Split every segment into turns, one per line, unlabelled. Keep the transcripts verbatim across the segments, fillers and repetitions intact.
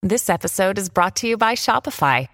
This episode is brought to you by Shopify.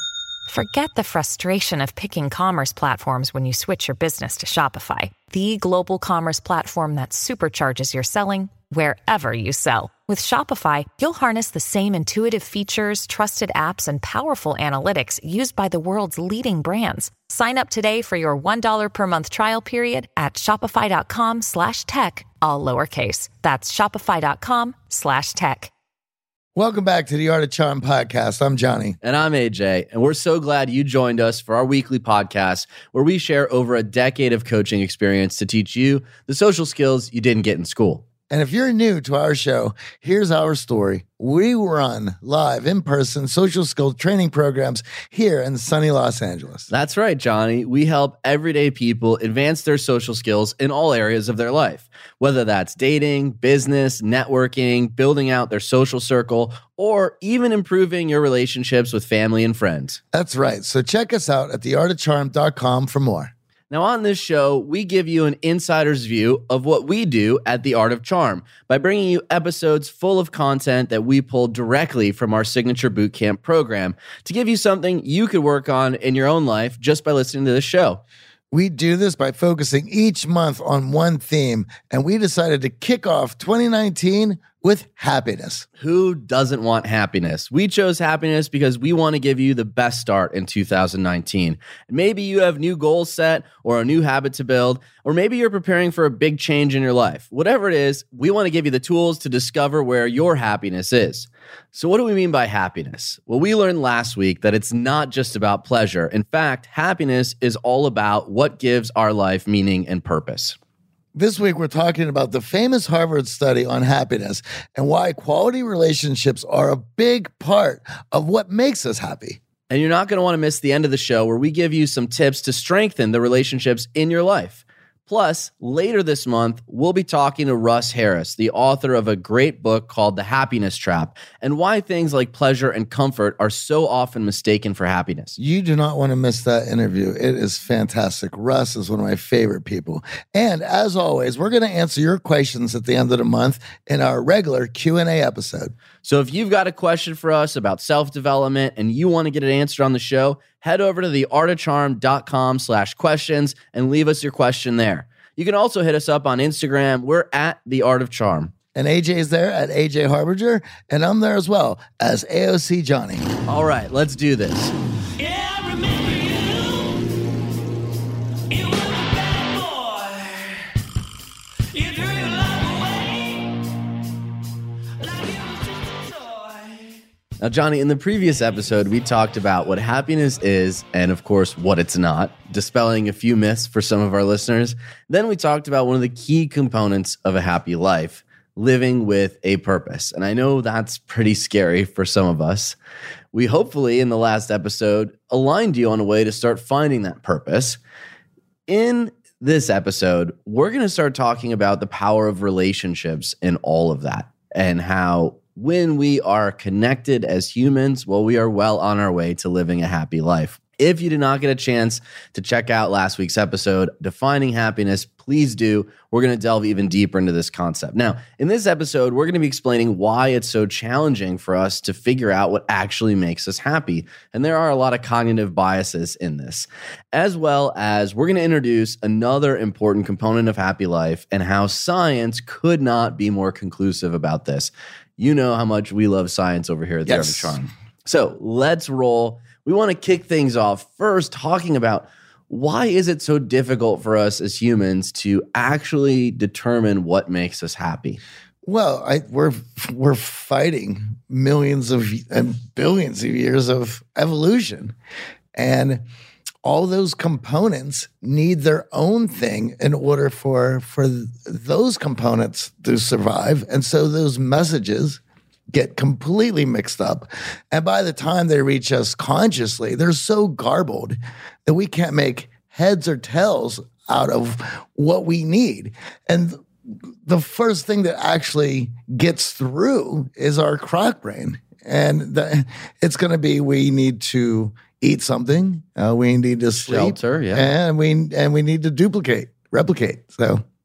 Forget the frustration of picking commerce platforms when you switch your business to Shopify, the global commerce platform that supercharges your selling wherever you sell. With Shopify, you'll harness the same intuitive features, trusted apps, and powerful analytics used by the world's leading brands. Sign up today for your one dollar per month trial period at shopify.com slash tech, all lowercase. That's shopify.com slash tech.
Welcome back to the Art of Charm podcast. I'm Johnny.
And I'm A J, and we're so glad you joined us for our weekly podcast where we share over a decade of coaching experience to teach you the social skills you didn't get in school.
And if you're new to our show, here's our story. We run live, in-person social skill training programs here in sunny Los Angeles.
That's right, Johnny. We help everyday people advance their social skills in all areas of their life, whether that's dating, business, networking, building out their social circle, or even improving your relationships with family and friends.
That's right. So check us out at the art of charm dot com for more.
Now, on this show, we give you an insider's view of what we do at The Art of Charm by bringing you episodes full of content that we pulled directly from our signature bootcamp program to give you something you could work on in your own life just by listening to this show.
We do this by focusing each month on one theme, and we decided to kick off twenty nineteen with happiness.
Who doesn't want happiness? We chose happiness because we want to give you the best start in two thousand nineteen. Maybe you have new goals set or a new habit to build, or maybe you're preparing for a big change in your life. Whatever it is, we want to give you the tools to discover where your happiness is. So what do we mean by happiness? Well, we learned last week that it's not just about pleasure. In fact, happiness is all about what gives our life meaning and purpose.
This week, we're talking about the famous Harvard study on happiness and why quality relationships are a big part of what makes us happy.
And you're not going to want to miss the end of the show where we give you some tips to strengthen the relationships in your life. Plus, later this month, we'll be talking to Russ Harris, the author of a great book called The Happiness Trap, and why things like pleasure and comfort are so often mistaken for happiness.
You do not want to miss that interview. It is fantastic. Russ is one of my favorite people. And as always, we're going to answer your questions at the end of the month in our regular Q and A episode.
So if you've got a question for us about self-development and you want to get it answered on the show, head over to the art of charm dot com slash questions and leave us your question there. You can also hit us up on Instagram. We're at The Art of Charm.
And A J's there at A J Harbinger, and I'm there as well as A O C Johnny.
All right, let's do this.
Yeah, I remember you. You were a bad boy. You threw your love away like it was just a toy.
Now, Johnny, in the previous episode, we talked about what happiness is and, of course, what it's not, dispelling a few myths for some of our listeners. Then we talked about one of the key components of a happy life, living with a purpose. And I know that's pretty scary for some of us. We hopefully, in the last episode, aligned you on a way to start finding that purpose. In this episode, we're going to start talking about the power of relationships in all of that and how when we are connected as humans, well, we are well on our way to living a happy life. If you did not get a chance to check out last week's episode, Defining Happiness, please do. We're going to delve even deeper into this concept. Now, in this episode, we're going to be explaining why it's so challenging for us to figure out what actually makes us happy. And there are a lot of cognitive biases in this, as well as we're going to introduce another important component of happy life and how science could not be more conclusive about this. You know how much we love science over here at the Art of Charm. So let's roll. We want to kick things off first talking about why is it so difficult for us as humans to actually determine what makes us happy?
Well, I, we're we're fighting millions of and billions of years of evolution, and all those components need their own thing in order for for those components to survive, and so those messages get completely mixed up. And by the time they reach us consciously, they're so garbled that we can't make heads or tails out of what we need. And the first thing that actually gets through is our crock brain. And the, it's going to be, we need to eat something, uh, we need to sleep,
Shelter, yeah.
and we and we need to duplicate, replicate. So.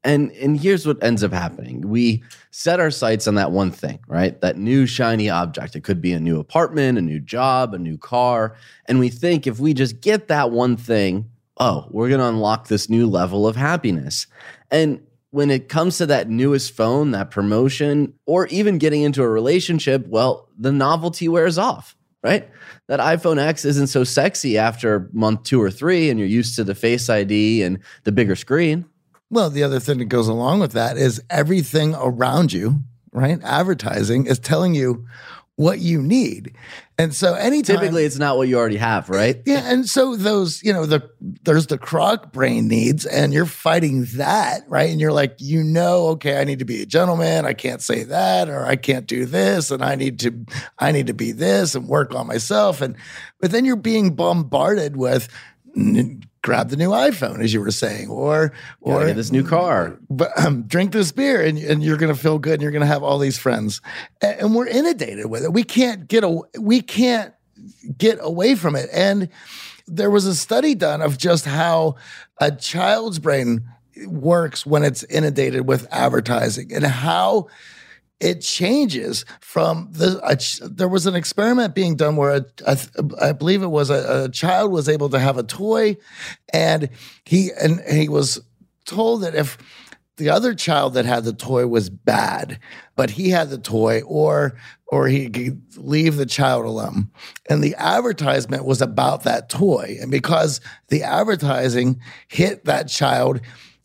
And and here's what ends up happening. We set our sights on that one thing, right? That new shiny object. It could be a new apartment, a new job, a new car. And we think if we just get that one thing, oh, we're going to unlock this new level of happiness. And when it comes to that newest phone, that promotion, or even getting into a relationship, well, the novelty wears off, right? That iPhone X isn't so sexy after month two or three, and you're used to the Face I D and the bigger screen.
Well, the other thing that goes along with that is everything around you, right? Advertising is telling you what you need. And so anytime...
Typically, it's not what you already have, right?
Yeah, and so those, you know, the there's the croc brain needs, and you're fighting that, right? And you're like, you know, okay, I need to be a gentleman. I can't say that, or I can't do this, and I need to, I need to be this and work on myself. And but then you're being bombarded with, grab the new iPhone, as you were saying, or
Gotta
or
get this new car.
but um, drink this beer, and, and you're going to feel good, and you're going to have all these friends, and, and we're inundated with it. We can't get a, we can't get away from it. And there was a study done of just how a child's brain works when it's inundated with advertising, and how it changes from the. A, there was an experiment being done where a, a, I believe it was a, a child was able to have a toy, and he and he was told that if the other child that had the toy was bad, but he had the toy, or or he could leave the child alone. And the advertisement was about that toy, and because the advertising hit that child,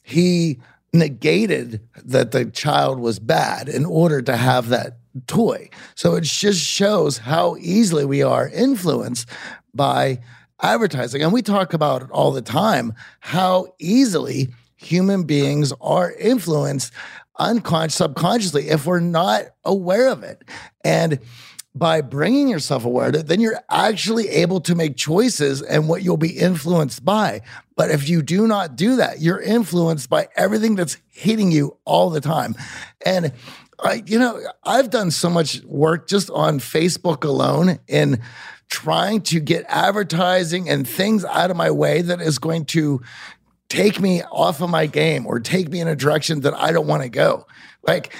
he negated that the child was bad in order to have that toy. So it just shows how easily we are influenced by advertising. And we talk about it all the time, how easily human beings are influenced unconscious, subconsciously, if we're not aware of it. And by bringing yourself aware to it, then you're actually able to make choices and what you'll be influenced by. But if you do not do that, you're influenced by everything that's hitting you all the time. And I, you know, I've done so much work just on Facebook alone in trying to get advertising and things out of my way that is going to take me off of my game or take me in a direction that I don't want to go. Like,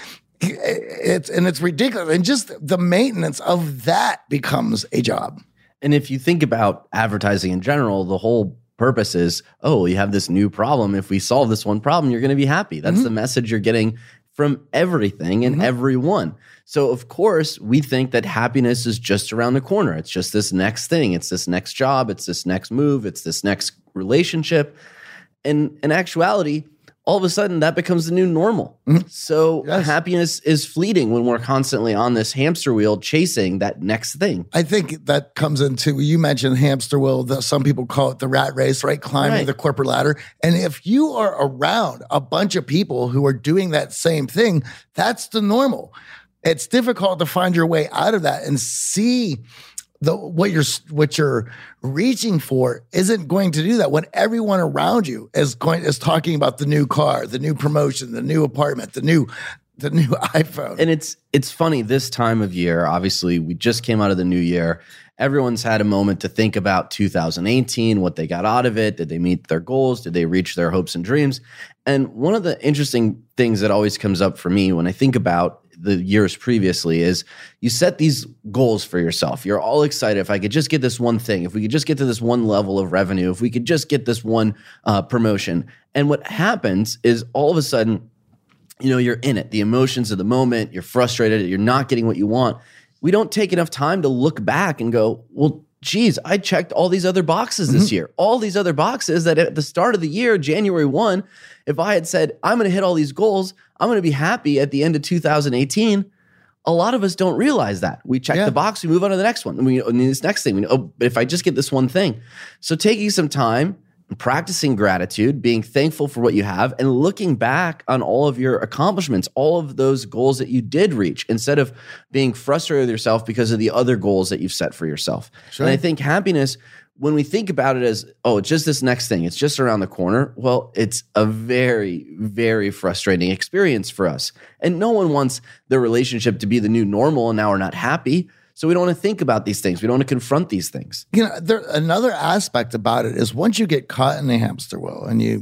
it's and it's ridiculous. And just the maintenance of that becomes a job.
And if you think about advertising in general, the whole purpose is, oh, you have this new problem. If we solve this one problem, you're going to be happy. That's mm-hmm. the message you're getting from everything and mm-hmm. everyone. So, of course, we think that happiness is just around the corner. It's just this next thing. It's this next job. It's this next move. It's this next relationship. And in actuality, all of a sudden that becomes the new normal. Mm-hmm. So yes. happiness is fleeting when we're constantly on this hamster wheel chasing that next thing.
I think that comes into, you mentioned hamster wheel, the, some people call it the rat race, right? Climbing right. the corporate ladder. And if you are around a bunch of people who are doing that same thing, that's the normal. It's difficult to find your way out of that and see the what you're what you're reaching for isn't going to do that when everyone around you is going is talking about the new car, the new promotion, the new apartment, the new the new iPhone.
And it's it's funny this time of year. Obviously, we just came out of the new year. Everyone's had a moment to think about two thousand eighteen, what they got out of it. Did they meet their goals? Did they reach their hopes and dreams? And one of the interesting things that always comes up for me when I think about the years previously is you set these goals for yourself. You're all excited. If I could just get this one thing, if we could just get to this one level of revenue, if we could just get this one uh, promotion. And what happens is all of a sudden, you know, you're in it. The emotions of the moment, you're frustrated, you're not getting what you want. We don't take enough time to look back and go, well, geez, I checked all these other boxes this mm-hmm. year. All these other boxes that at the start of the year, January first, if I had said, I'm going to hit all these goals, I'm going to be happy at the end of two thousand eighteen. A lot of us don't realize that. We check yeah. the box, we move on to the next one. And we and this next thing, we know, oh, but if I just get this one thing. So taking some time, practicing gratitude, being thankful for what you have, and looking back on all of your accomplishments, all of those goals that you did reach, instead of being frustrated with yourself because of the other goals that you've set for yourself. Sure. And I think happiness, when we think about it as, oh, it's just this next thing, it's just around the corner, well, it's a very, very frustrating experience for us. And no one wants their relationship to be the new normal, and now we're not happy. So we don't want to think about these things. We don't want to confront these things.
You know, there, another aspect about it is once you get caught in the hamster wheel and you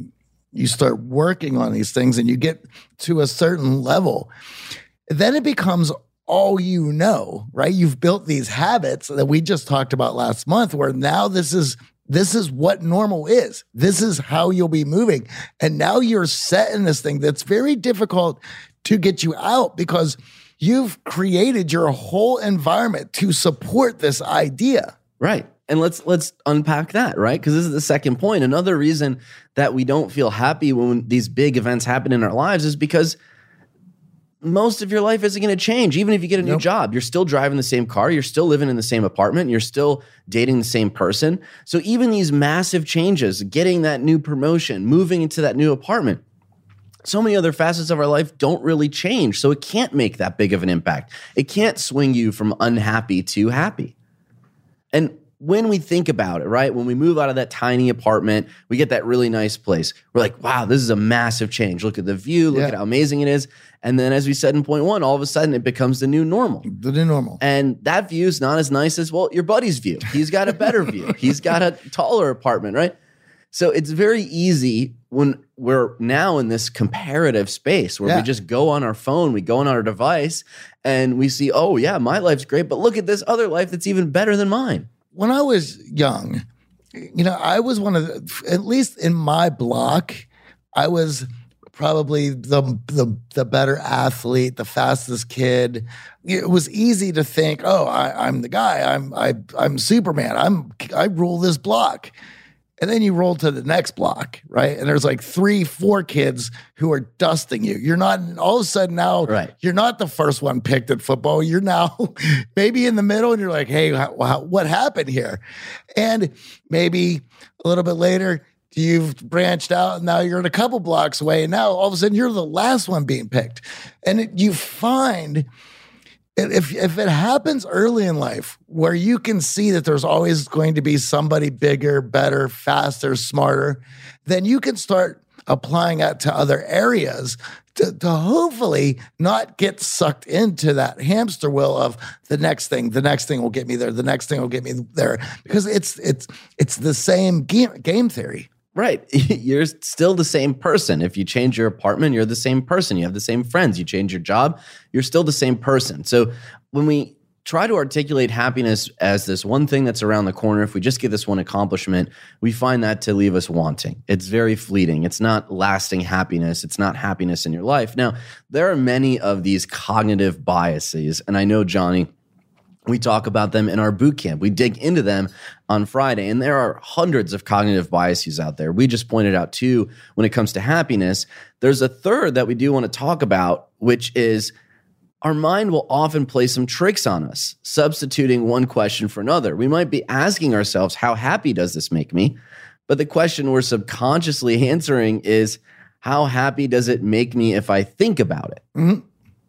you start working on these things and you get to a certain level, then it becomes all you know, right? You've built these habits that we just talked about last month, where now this is this is what normal is. This is how you'll be moving. And now you're set in this thing that's very difficult to get you out, because you've created your whole environment to support this idea.
Right. And let's let's unpack that, right? Because this is the second point. Another reason that we don't feel happy when these big events happen in our lives is because most of your life isn't going to change. Even if you get a new
Nope.
job, you're still driving the same car, you're still living in the same apartment, you're still dating the same person. So even these massive changes, getting that new promotion, moving into that new apartment, so many other facets of our life don't really change. So it can't make that big of an impact. It can't swing you from unhappy to happy. And when we think about it, right, when we move out of that tiny apartment, we get that really nice place. We're like, wow, this is a massive change. Look at the view. Look
Yeah.
at how amazing it is. And then as we said in point one, all of a sudden it becomes the new normal.
The new normal.
And that view is not as nice as, well, your buddy's view. He's got a better view. He's got a taller apartment, right? So it's very easy when we're now in this comparative space where
Yeah.
we just go on our phone, we go on our device, and we see, oh, yeah, my life's great, but look at this other life that's even better than mine.
When I was young, you know, I was one of the, at least in my block, I was probably the, the the better athlete, the fastest kid. It was easy to think, oh, I, I'm the guy. I'm I I'm Superman. I'm I rule this block. And then you roll to the next block, right? And there's like three, four kids who are dusting you. You're not, all of a sudden now,
Right.
you're not the first one picked at football. You're now maybe in the middle, and you're like, hey, how, how, what happened here? And maybe a little bit later, you've branched out, and now you're in a couple blocks away. And now all of a sudden, you're the last one being picked. And it, you find, If if it happens early in life, where you can see that there's always going to be somebody bigger, better, faster, smarter, then you can start applying that to other areas to, to hopefully not get sucked into that hamster wheel of the next thing, the next thing will get me there, the next thing will get me there, because it's it's it's the same game, game theory.
Right. You're still the same person. If you change your apartment, you're the same person. You have the same friends. You change your job, you're still the same person. So when we try to articulate happiness as this one thing that's around the corner, if we just get this one accomplishment, we find that to leave us wanting. It's very fleeting. It's not lasting happiness. It's not happiness in your life. Now, there are many of these cognitive biases, and I know, Johnny, we talk about them in our boot camp. We dig into them on Friday, and there are hundreds of cognitive biases out there. We just pointed out two when it comes to happiness. There's a third that we do want to talk about, which is our mind will often play some tricks on us, substituting one question for another. We might be asking ourselves, how happy does this make me? But the question we're subconsciously answering is, how happy does it make me if I think about it?
Mm-hmm.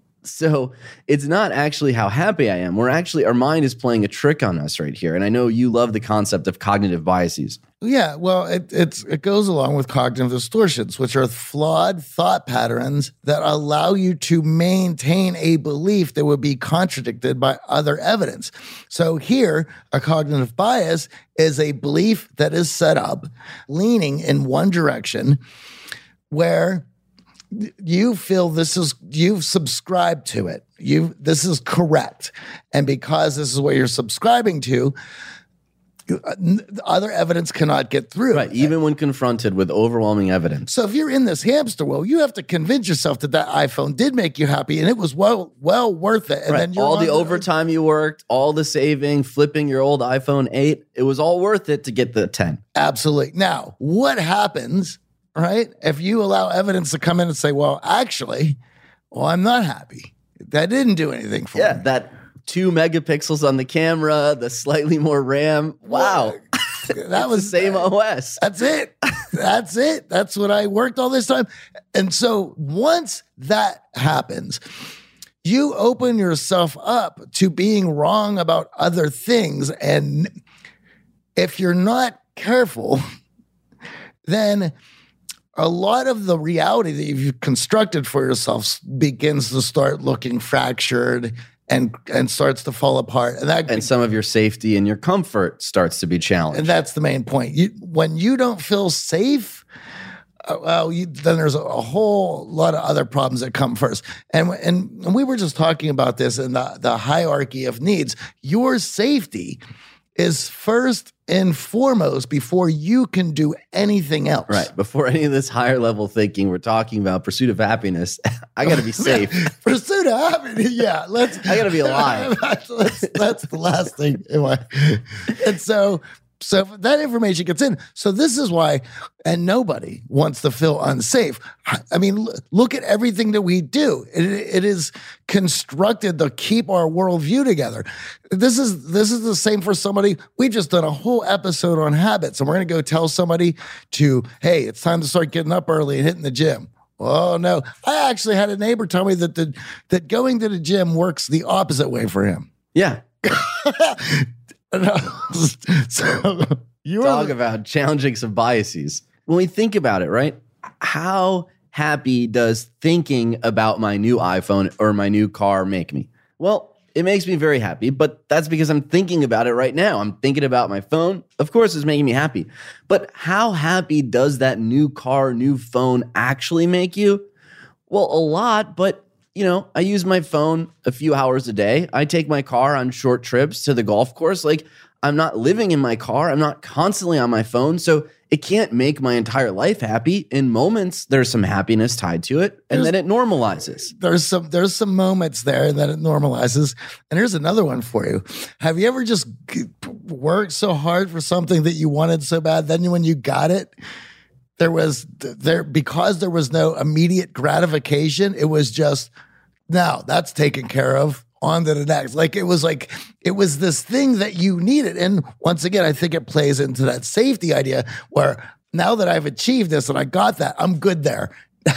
So it's not actually how happy I am. We're actually, our mind is playing a trick on us right here. And I know you love the concept of cognitive biases.
Yeah, well, it it's it goes along with cognitive distortions, which are flawed thought patterns that allow you to maintain a belief that would be contradicted by other evidence. So here, a cognitive bias is a belief that is set up leaning in one direction, where you feel this is, you've subscribed to it. You this is correct. And because this is what you're subscribing to, other evidence cannot get through.
Right. Even when confronted with overwhelming evidence.
So if you're in this hamster wheel, you have to convince yourself that that iPhone did make you happy and it was well well worth it. And
Right.
then you're
all the
on
overtime you worked, all the saving, flipping your old iPhone eight, it was all worth it to get the ten.
Absolutely. Now, what happens, right, if you allow evidence to come in and say, well, actually, well, I'm not happy. That didn't do anything for
Yeah,
me.
that two megapixels on the camera, the slightly more RAM. Wow.
That was
the same O S.
That's it. That's it. That's what I worked all this time. And so once that happens, you open yourself up to being wrong about other things. And if you're not careful, then a lot of the reality that you've constructed for yourself begins to start looking fractured and and starts to fall apart. And that
And some of your safety and your comfort starts to be challenged.
And that's the main point. You, when you don't feel safe, uh, well, you, then there's a, a whole lot of other problems that come first. And, and and we were just talking about this in the, the hierarchy of needs. Your safety is first and foremost before you can do anything else.
Right. Before any of this higher level thinking, we're talking about pursuit of happiness. I got to be safe.
Pursuit of happiness. Yeah. Let's.
I got to be alive.
that's, that's the last thing. In my, and so, so that information gets in. So this is why, and nobody wants to feel unsafe. I mean, look at everything that we do. It, it is constructed to keep our worldview together. This is this is the same for somebody. We just done a whole episode on habits, and we're going to go tell somebody to, hey, it's time to start getting up early and hitting the gym. Oh no! I actually had a neighbor tell me that the that going to the gym works the opposite way for him.
Yeah.
So you
Talk about challenging some biases. When we think about it, right? How happy does thinking about my new iPhone or my new car make me? Well, it makes me very happy, but that's because I'm thinking about it right now. I'm thinking about my phone. Of course, it's making me happy. But how happy does that new car, new phone actually make you? Well, a lot, but you know, I use my phone a few hours a day. I take my car on short trips to the golf course. Like, I'm not living in my car. I'm not constantly on my phone. So it can't make my entire life happy. In moments, there's some happiness tied to it, and
There's-
then it normalizes.
there's some there's some moments there that it normalizes. And here's another one for you. Have you ever just g- worked so hard for something that you wanted so bad, then when you got it, there was there because there was no immediate gratification, it was just, now that's taken care of, on to the next. Like it was like it was this thing that you needed. And once again, I think it plays into that safety idea where now that I've achieved this and I got that, I'm good there.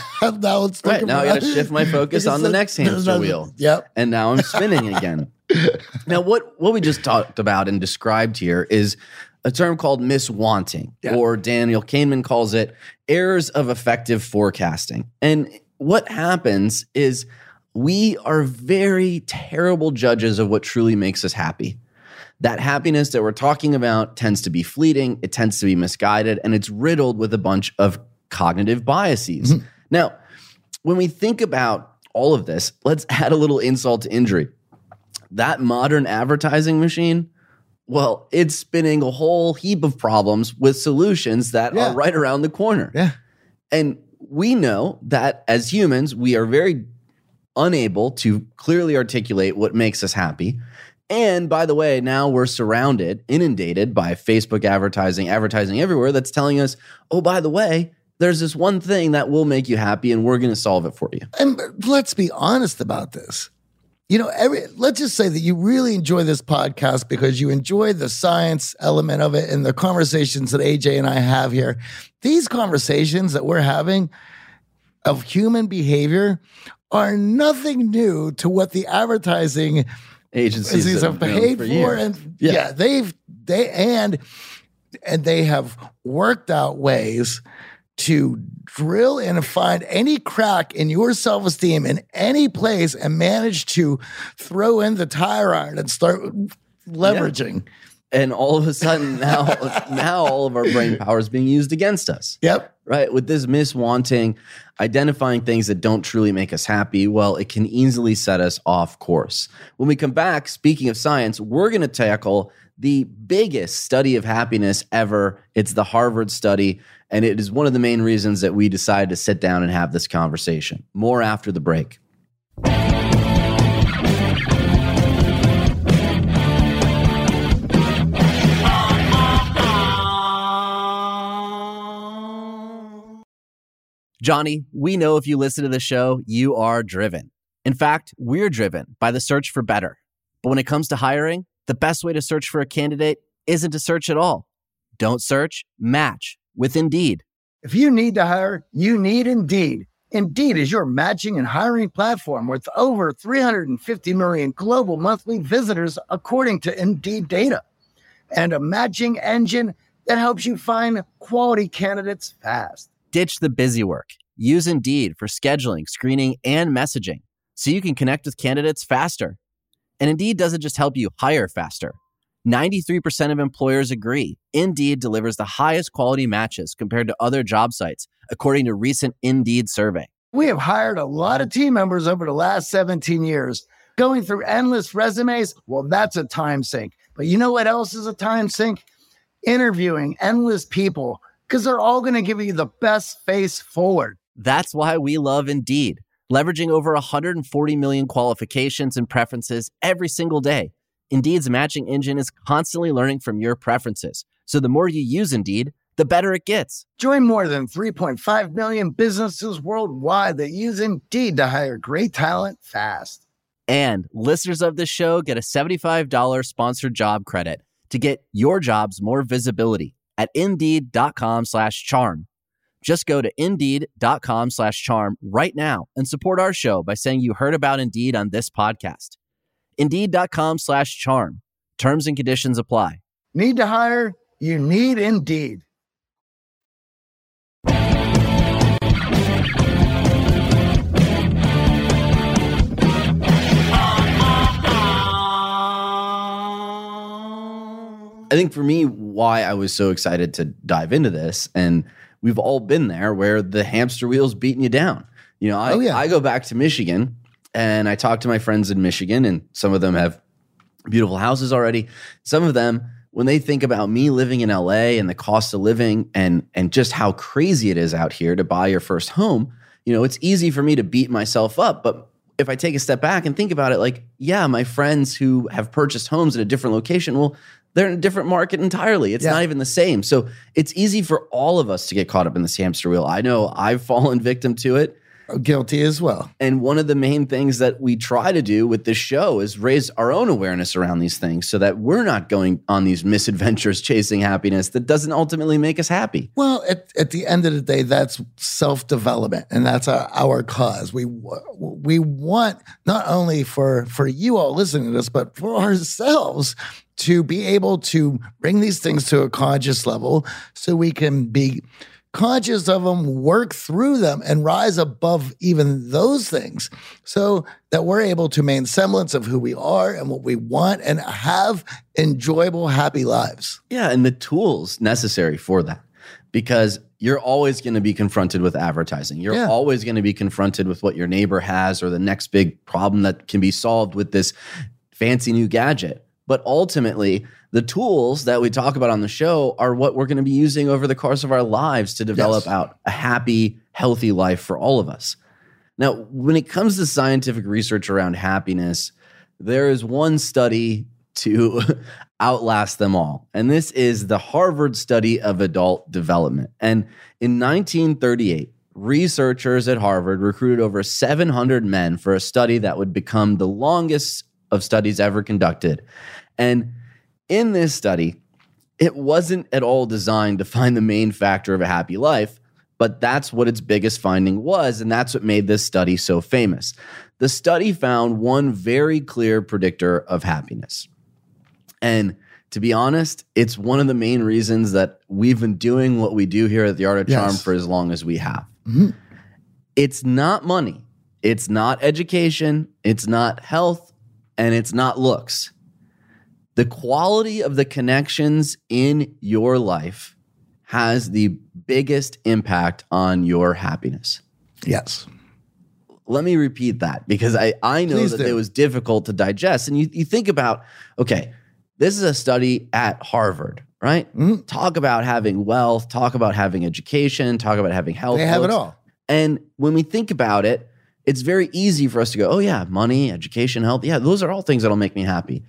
Now it's
Right, now I got to shift my focus on the next hamster wheel.
Yep.
And now I'm spinning again. Now, what, what we just talked about and described here is a term called miswanting,
Yeah.
or Daniel Kahneman calls it errors of effective forecasting. And what happens is we are very terrible judges of what truly makes us happy. That happiness that we're talking about tends to be fleeting, it tends to be misguided, and it's riddled with a bunch of cognitive biases. Mm-hmm. Now, when we think about all of this, let's add a little insult to injury. That modern advertising machine, well, it's spinning a whole heap of problems with solutions that
Yeah.
are right around the corner.
Yeah.
And we know that as humans, we are very unable to clearly articulate what makes us happy. And by the way, now we're surrounded, inundated by Facebook advertising, advertising everywhere that's telling us, oh, by the way, there's this one thing that will make you happy and we're going to solve it for you.
And let's be honest about this. You know, every, let's just say that you really enjoy this podcast because you enjoy the science element of it and the conversations that A J and I have here. These conversations that we're having of human behavior are nothing new to what the advertising
Agencies
agencies
that
have
have known
paid
for
for,
years.
and
Yeah.
yeah. they've they and and they have worked out ways to drill in and find any crack in your self-esteem in any place and manage to throw in the tire iron and start leveraging.
And all of a sudden now, now all of our brain power is being used against us.
Yep.
Right? With this miswanting, identifying things that don't truly make us happy, well, it can easily set us off course. When we come back, speaking of science, we're going to tackle the biggest study of happiness ever. It's the Harvard study, and it is one of the main reasons that we decided to sit down and have this conversation. More after the break. Johnny, we know if you listen to the show, you are driven. In fact, we're driven by the search for better. But when it comes to hiring, the best way to search for a candidate isn't to search at all. Don't search, match with Indeed.
If you need to hire, you need Indeed. Indeed is your matching and hiring platform with over three hundred fifty million global monthly visitors, according to Indeed data, and a matching engine that helps you find quality candidates fast.
Ditch the busy work. Use Indeed for scheduling, screening, and messaging so you can connect with candidates faster. And Indeed doesn't just help you hire faster.
ninety-three percent of employers agree Indeed delivers the highest quality matches compared to other job sites, according to a recent Indeed survey.
We have hired a lot of team members over the last seventeen years. Going through endless resumes, well, that's a time sink. But you know what else is a time sink? Interviewing endless people, because they're all going to give you the best face forward.
That's why we love Indeed, leveraging over one hundred forty million qualifications and preferences every single day. Indeed's matching engine is constantly learning from your preferences. So the more you use Indeed, the better it gets.
Join more than three point five million businesses worldwide that use Indeed to hire great talent fast.
And listeners of this show get a seventy-five dollars sponsored job credit to get your jobs more visibility at Indeed.com slash charm. Just go to Indeed.com slash charm right now and support our show by saying you heard about Indeed on this podcast. Indeed.com slash charm. Terms and conditions apply.
Need to hire? You need Indeed.
I think for me, why I was so excited to dive into this, and we've all been there where the hamster wheel's beating you down. You know, I,
Oh, yeah.
I go back to Michigan and I talk to my friends in Michigan, and some of them have beautiful houses already. Some of them, when they think about me living in L A and the cost of living and and just how crazy it is out here to buy your first home, you know, it's easy for me to beat myself up. But if I take a step back and think about it, like, yeah, my friends who have purchased homes at a different location, well, they're in a different market entirely. It's
Yeah.
not even the same. So it's easy for all of us to get caught up in this hamster wheel. I know I've fallen victim to it.
Guilty as well.
And one of the main things that we try to do with this show is raise our own awareness around these things so that we're not going on these misadventures chasing happiness that doesn't ultimately make us happy.
Well, at, at the end of the day, that's self-development, and that's our, our cause. We we want not only for for you all listening to this, but for ourselves to be able to bring these things to a conscious level so we can be conscious of them, work through them, and rise above even those things so that we're able to maintain semblance of who we are and what we want and have enjoyable, happy lives.
Yeah, and the tools necessary for that. Because you're always going to be confronted with advertising. You're
Yeah.
always going to be confronted with what your neighbor has or the next big problem that can be solved with this fancy new gadget. But ultimately, the tools that we talk about on the show are what we're going to be using over the course of our lives to develop
Yes.
out a happy, healthy life for all of us. Now, when it comes to scientific research around happiness, there is one study to outlast them all. And this is the Harvard Study of Adult Development. And in nineteen thirty-eight, researchers at Harvard recruited over seven hundred men for a study that would become the longest of studies ever conducted. And in this study, it wasn't at all designed to find the main factor of a happy life, but that's what its biggest finding was, and that's what made this study so famous. The study found one very clear predictor of happiness. And to be honest, it's one of the main reasons that we've been doing what we do here at The Art of Charm
Yes.
for as long as we have.
Mm-hmm.
It's not money. It's not education. It's not health. And it's not looks. The quality of the connections in your life has the biggest impact on your happiness.
Yes.
Let me repeat that because I, I know
Please
that
do.
it was difficult to digest. And you, you think about, okay, this is a study at Harvard, right?
Mhm.
Talk about having wealth, talk about having education, talk about having health.
They have it
looks.
all.
And when we think about it, it's very easy for us to go, oh yeah, money, education, health. Yeah, those are all things that'll make me happy.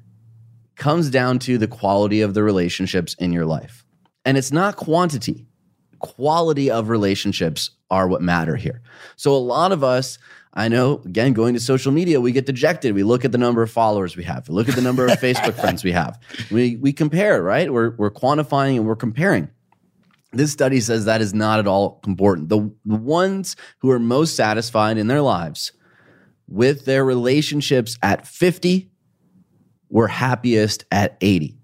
Comes down to the quality of the relationships in your life. And it's not quantity. Quality of relationships are what matter here. So a lot of us, I know, again, going to social media, we get dejected. We look at the number of followers we have. We look at the number of Facebook friends we have. We we compare, right? We're, we're quantifying and we're comparing. This study says that is not at all important. The, the ones who are most satisfied in their lives with their relationships at fifty were happiest at eighty.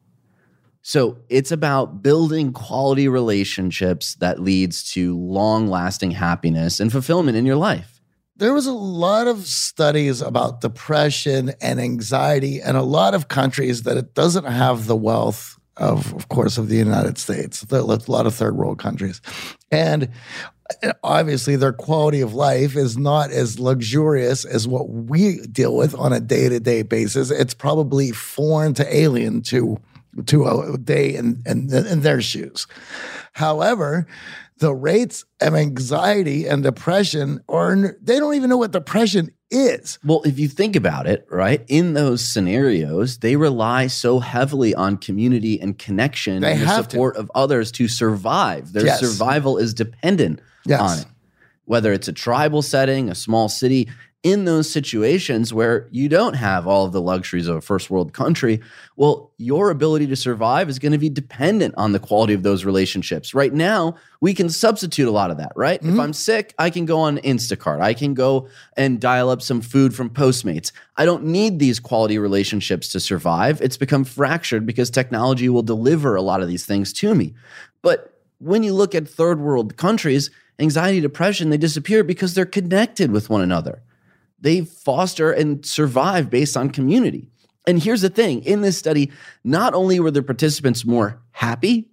So it's about building quality relationships that leads to long-lasting happiness and fulfillment in your life.
there was a lot of studies about depression and anxiety in a lot of countries that it doesn't have the wealth of, of course, of the United States, a lot of third world countries. And obviously their quality of life is not as luxurious as what we deal with on a day-to-day basis. It's probably foreign to alien to, to a day in, in, in their shoes. However, the rates of anxiety and depression are, they don't even know what depression is.
Well, if you think about it, right, in those scenarios, they rely so heavily on community and connection
They
and the
have
support
to.
of others to survive. Their
Yes.
survival is dependent
Yes.
on it. Whether it's a tribal setting, a small city, in those situations where you don't have all of the luxuries of a first world country, well, your ability to survive is going to be dependent on the quality of those relationships. Right now, we can substitute a lot of that, right?
Mm-hmm.
If I'm sick, I can go on Instacart. I can go and dial up some food from Postmates. I don't need these quality relationships to survive. It's become fractured because technology will deliver a lot of these things to me. But when you look at third world countries, anxiety, depression, they disappear because they're connected with one another. They foster and survive based on community. And here's the thing, in this study, not only were the participants more happy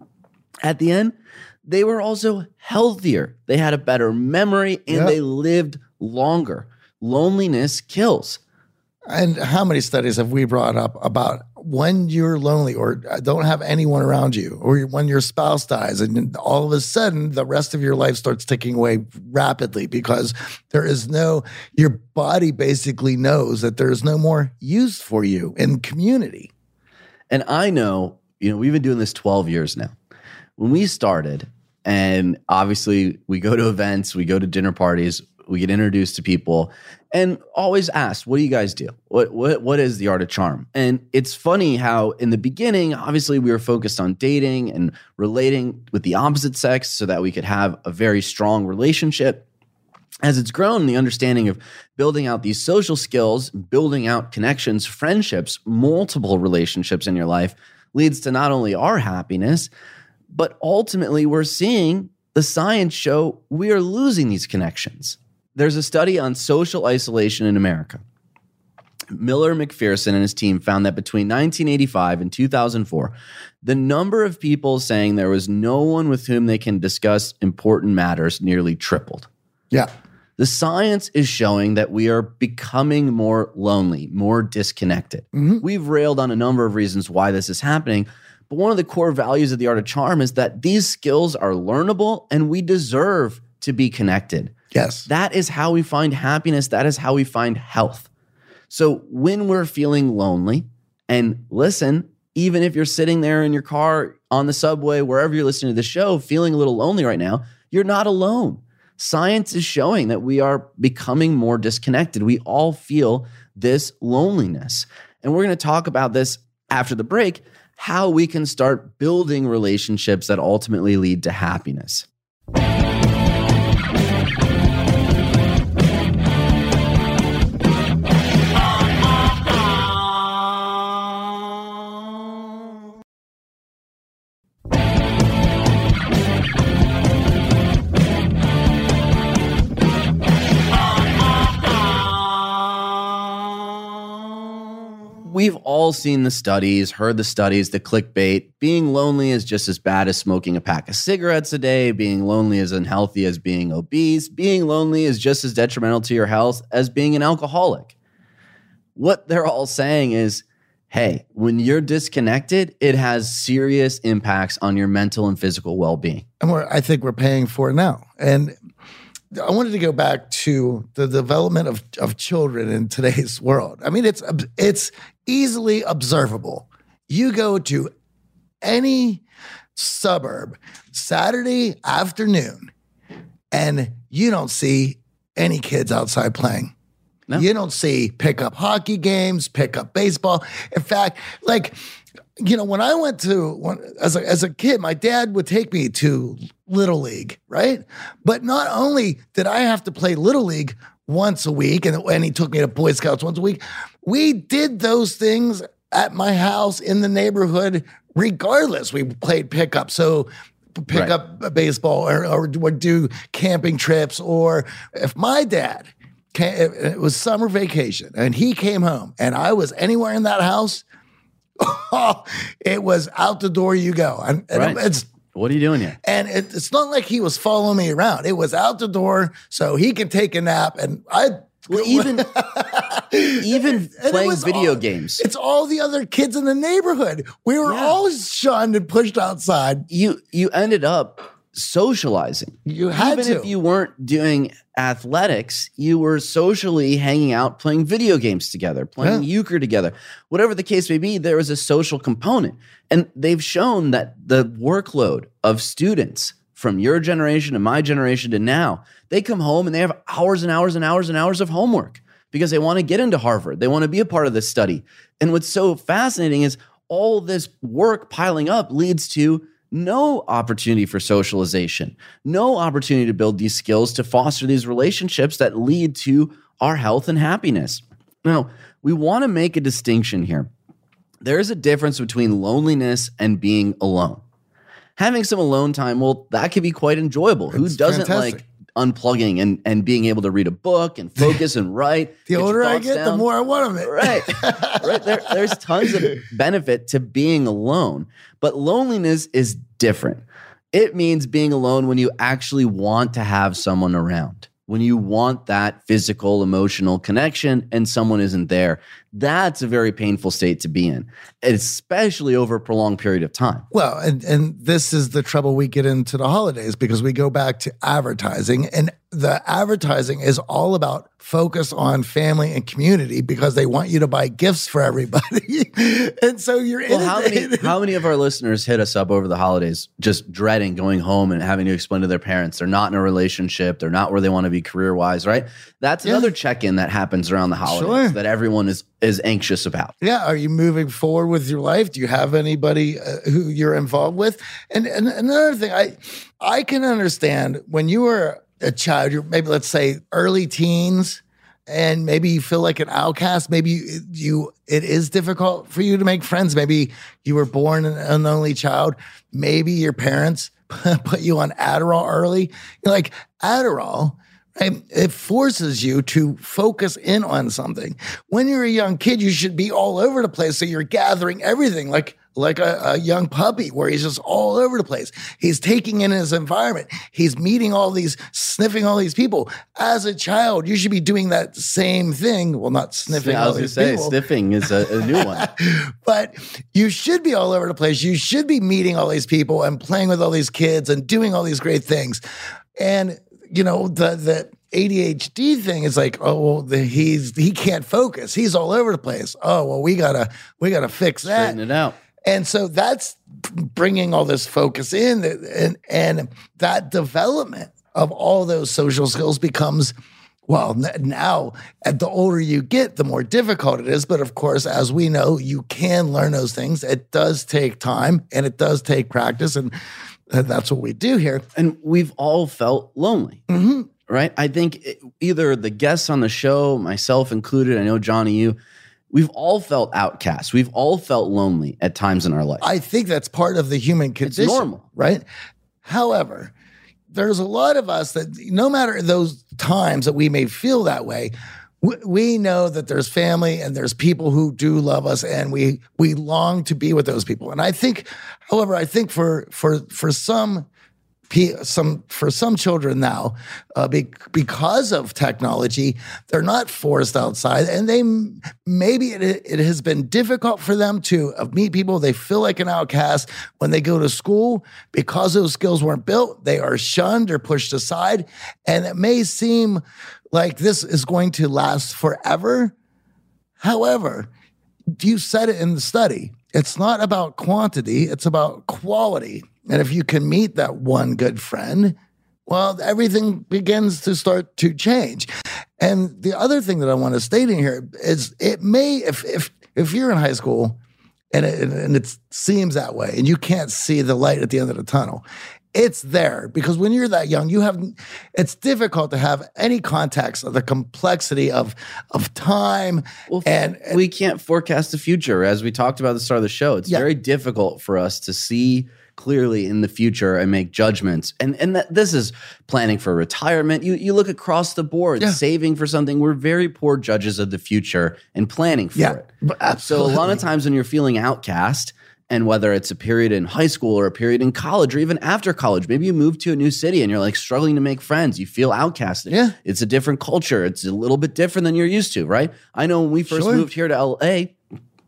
at the end, they were also healthier. They had a better memory and
Yep.
they lived longer. Loneliness kills.
And how many studies have we brought up about when you're lonely or don't have anyone around you, or when your spouse dies and then all of a sudden the rest of your life starts ticking away rapidly because there is no, your body basically knows that there is no more use for you in community.
And I know, you know, we've been doing this twelve years now. When we started, and obviously we go to events, we go to dinner parties, we get introduced to people, and always asked, what do you guys do? What what what is the art of charm? And it's funny how in the beginning, obviously we were focused on dating and relating with the opposite sex so that we could have a very strong relationship. As it's grown, the understanding of building out these social skills, building out connections, friendships, multiple relationships in your life leads to not only our happiness, but ultimately we're seeing the science show we are losing these connections. There's a study on social isolation in America. Miller McPherson and his team found that between nineteen eighty-five and two thousand four, the number of people saying there was no one with whom they can discuss important matters nearly tripled.
Yeah.
The science is showing that we are becoming more lonely, more disconnected.
Mm-hmm.
We've railed on a number of reasons why this is happening, but one of the core values of the art of charm is that these skills are learnable and we deserve to be connected.
Yes.
That is how we find happiness. That is how we find health. So when we're feeling lonely, and listen, even if you're sitting there in your car, on the subway, wherever you're listening to the show, feeling a little lonely right now, you're not alone. Science is showing that we are becoming more disconnected. We all feel this loneliness. And we're going to talk about this after the break, how we can start building relationships that ultimately lead to happiness. We've all seen the studies, heard the studies, the clickbait. Being lonely is just as bad as smoking a pack of cigarettes a day. Being lonely is unhealthy as being obese. Being lonely is just as detrimental to your health as being an alcoholic. What they're all saying is, hey, when you're disconnected, it has serious impacts on your mental and physical well-being.
And we're, I think we're paying for it now. And I wanted to go back to the development of, of children in today's world. I mean, it's it's easily observable. You go to any suburb Saturday afternoon and you don't see any kids outside playing.
No.
You don't see pickup hockey games, pickup baseball. In fact, like, you know, when I went to, when, as a, as a kid, my dad would take me to Little League, right? But not only did I have to play Little League once a week, and, and he took me to Boy Scouts once a week, we did those things at my house in the neighborhood regardless. We played pickup. So pick
Right.
up baseball or, or would do camping trips. Or if my dad came, it, it was summer vacation, and he came home, and I was anywhere in that house. It was out the door you go, and, and
Right.
it's
What are you doing here?
and it, it's not like he was following me around. It was out the door so he could take a nap, and I.
Well, even even
And it
playing
was
video
all-
games.
It's all the other kids in the neighborhood. We were
Yeah.
all shunned and pushed outside.
You you ended up socializing.
You had
Even
to.
if you weren't doing athletics, you were socially hanging out, playing video games together, playing euchre together. Whatever the case may be, there was a social component. And they've shown that the workload of students from your generation to my generation to now, they come home and they have hours and hours and hours and hours of homework because they want to get into Harvard. They want to be a part of this study. And what's so fascinating is all this work piling up leads to no opportunity for socialization, no opportunity to build these skills to foster these relationships that lead to our health and happiness. Now, we want to make a distinction here. There is a difference between loneliness and being alone. Having some alone time, well, that can be quite enjoyable. Who
It's
doesn't
fantastic.
like unplugging and, and being able to read a book and focus and write?
The
get your
older I
thoughts
get, the
down?
more I want of it.
Right. right. There, there's tons of benefit to being alone, but loneliness is different. It means being alone when you actually want to have someone around, when you want that physical, emotional connection and someone isn't there. That's a very painful state to be in, especially over a prolonged period of time.
Well, and, and this is the trouble we get into the holidays because we go back to advertising, and the advertising is all about focus on family and community because they want you to buy gifts for everybody. And so you're
Well, how many
inundated.
how many of our listeners hit us up over the holidays just dreading going home and having to explain to their parents they're not in a relationship, they're not where they want to be career-wise, right? That's
Yeah.
another check-in that happens around the holidays
Sure.
that everyone is is anxious about.
Yeah, are you moving forward with your life? Do you have anybody uh, who you're involved with? And, and another thing, I I can understand when you were a child, you're maybe let's say early teens, and maybe you feel like an outcast. Maybe you, you it is difficult for you to make friends. Maybe you were born an, an only child. Maybe your parents put you on Adderall early. You're like Adderall. Right? It forces you to focus in on something. When you're a young kid, you should be all over the place. So you're gathering everything like, like a, a young puppy where he's just all over the place. He's taking in his environment. He's meeting all these, sniffing all these people. As a child, you should be doing that same thing. Well, not sniffing
I
all
was going to
these
say,
people.
sniffing is a, a new one.
But you should be all over the place. You should be meeting all these people and playing with all these kids and doing all these great things. And you know, the the A D H D thing is like, oh, well, the, he's he can't focus. He's all over the place. Oh, well, we gotta we gotta fix that.
Straighten it out.
And so that's bringing all this focus in, and and that development of all those social skills becomes. Well, n- now, at the older you get, the more difficult it is. But of course, as we know, you can learn those things. It does take time and it does take practice. And that's what we do here.
And we've all felt lonely,
Mm-hmm.
right? I think it- either the guests on the show, myself included, I know Johnny, you, we've all felt outcast. We've all felt lonely at times in our life.
I think that's part of the human condition.
normal.
Right? However, there's a lot of us that no matter those times that we may feel that way, we, we know that there's family and there's people who do love us, and we we long to be with those people. And I think, however, I think for for for some pe- some for some children now, uh, be, because of technology, they're not forced outside, and they maybe it, it has been difficult for them to uh, meet people. They feel like an outcast when they go to school because those skills weren't built. They are shunned or pushed aside, and it may seem like this is going to last forever. However, you said it in the study. It's not about quantity, it's about quality. And if you can meet that one good friend, well, everything begins to start to change. And the other thing that I want to state in here is it may, if if if you're in high school and it, and it seems that way and you can't see the light at the end of the tunnel, it's there because when you're that young, you have, it's difficult to have any context of the complexity of of time.
Well,
and, and
we can't forecast the future. As we talked about at the start of the show, it's
Yeah.
very difficult for us to see clearly in the future and make judgments. And and that, this is planning for retirement. You you look across the board,
Yeah.
saving for something. We're very poor judges of the future and planning for
Yeah,
it.
but
So a
absolutely.
lot of times when you're feeling outcast, and whether it's a period in high school or a period in college or even after college, maybe you move to a new city and you're like struggling to make friends. You feel outcasted.
Yeah.
It's a different culture. It's a little bit different than you're used to, right? I know when we first
Sure.
moved here to L A,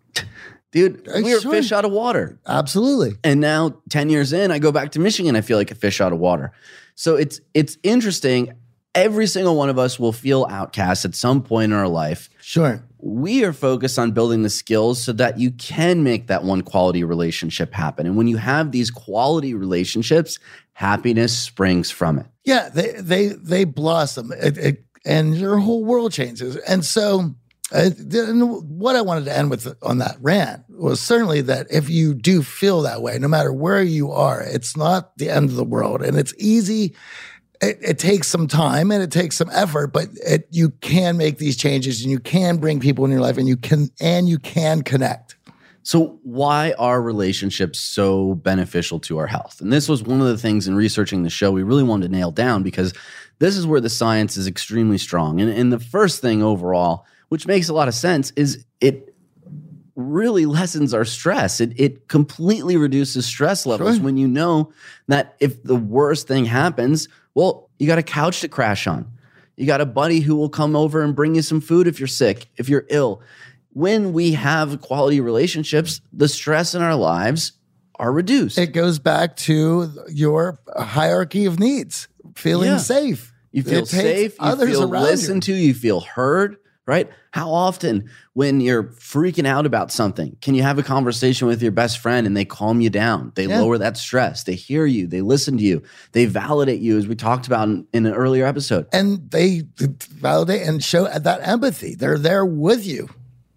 dude,
Uh,
we were
sure.
fish out of water.
Absolutely.
And now ten years in, I go back to Michigan, I feel like a fish out of water. So it's it's interesting. Every single one of us will feel outcast at some point in our life.
Sure.
We are focused on building the skills so that you can make that one quality relationship happen. And when you have these quality relationships, happiness springs from it.
Yeah, they they they blossom, it, it, and your whole world changes. And so, uh, th- what I wanted to end with on that rant was certainly that if you do feel that way, no matter where you are, it's not the end of the world, and it's easy. It, it takes some time and it takes some effort, but it, you can make these changes, and you can bring people in your life, and you can and you can connect.
So why are relationships so beneficial to our health? And this was one of the things in researching the show we really wanted to nail down, because this is where the science is extremely strong. And, and the first thing overall, which makes a lot of sense, is it really lessens our stress. It, it completely reduces stress levels
Sure.
when you know that if the worst thing happens, well, you got a couch to crash on. You got a buddy who will come over and bring you some food if you're sick, if you're ill. When we have quality relationships, the stress in our lives are reduced.
It goes back to your hierarchy of needs, feeling
Yeah.
safe.
You feel
It takes
safe, you
others
feel
around
listened
you.
to, you feel heard, right? How often when you're freaking out about something, can you have a conversation with your best friend and they calm you down? They
Yeah.
lower that stress. They hear you. They listen to you. They validate you, as we talked about in, in an earlier episode.
And they validate and show that empathy. They're there with you.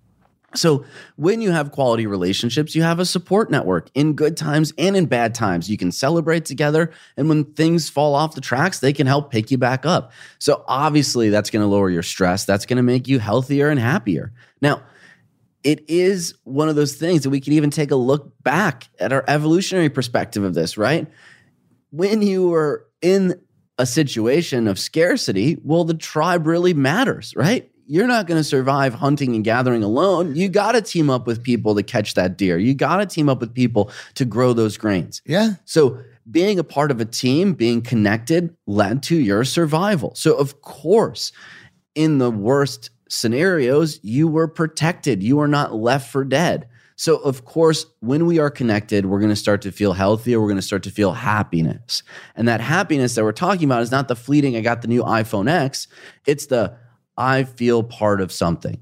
So when you have quality relationships, you have a support network in good times and in bad times. You can celebrate together. And when things fall off the tracks, they can help pick you back up. So obviously that's going to lower your stress. That's going to make you healthier and happier. Now, it is one of those things that we can even take a look back at our evolutionary perspective of this, right? When you are in a situation of scarcity, well, the tribe really matters, right? You're not going to survive hunting and gathering alone. You got to team up with people to catch that deer. You got to team up with people to grow those grains.
Yeah.
So being a part of a team, being connected led to your survival. So of course, in the worst scenarios, you were protected. You are not left for dead. So of course, when we are connected, we're going to start to feel healthier. We're going to start to feel happiness. And that happiness that we're talking about is not the fleeting, I got the new iPhone X. It's the I feel part of something.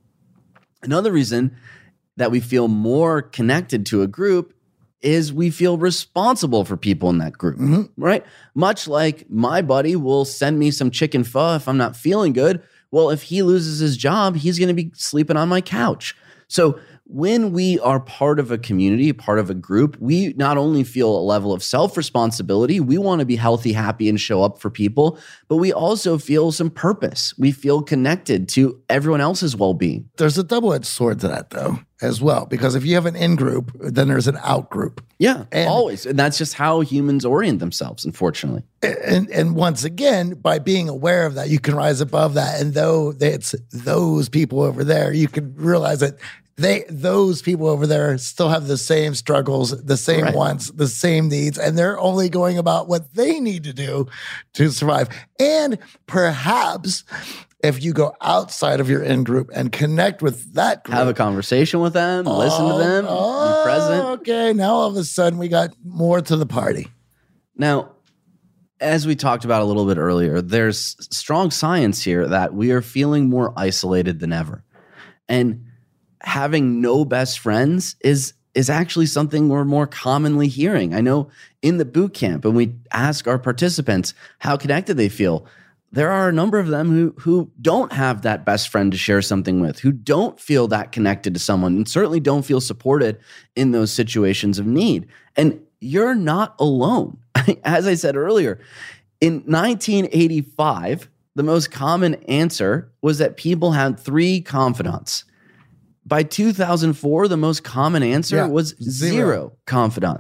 Another reason that we feel more connected to a group is we feel responsible for people in that group,
Mm-hmm.
right? Much like my buddy will send me some chicken pho if I'm not feeling good. Well, if he loses his job, he's going to be sleeping on my couch. So when we are part of a community, part of a group, we not only feel a level of self-responsibility, we want to be healthy, happy, and show up for people, but we also feel some purpose. We feel connected to everyone else's well-being.
There's a double-edged sword to that, though, as well, because if you have an in-group, then there's an out-group.
Yeah,
And-
always. And that's just how humans orient themselves, unfortunately.
And and once again, by being aware of that, you can rise above that. And though it's those people over there, you can realize that they those people over there still have the same struggles, the same
Right.
wants, the same needs, and they're only going about what they need to do to survive. And perhaps if you go outside of your in group and connect with that group,
Have a conversation with them, listen to them,
oh,
be present.
Okay, now all of a sudden we got more to the party.
Now, as we talked about a little bit earlier, there's strong science here that we are feeling more isolated than ever. And having no best friends is is actually something we're more commonly hearing. I know in the boot camp, when we ask our participants how connected they feel, there are a number of them who who don't have that best friend to share something with, who don't feel that connected to someone, and certainly don't feel supported in those situations of need. And you're not alone. As I said earlier, in nineteen eighty-five, the most common answer was that people had three confidants. By two thousand four, the most common answer
Yeah,
was
zero.
zero confidants.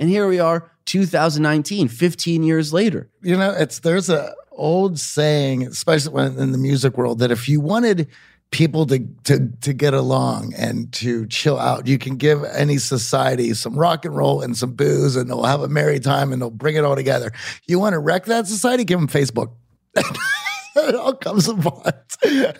And here we are, two thousand nineteen, fifteen years later.
You know, it's there's a old saying, especially when in the music world, that if you wanted people to to to get along and to chill out, you can give any society some rock and roll and some booze, and they'll have a merry time and they'll bring it all together. You want to wreck that society? Give them Facebook. It all comes apart.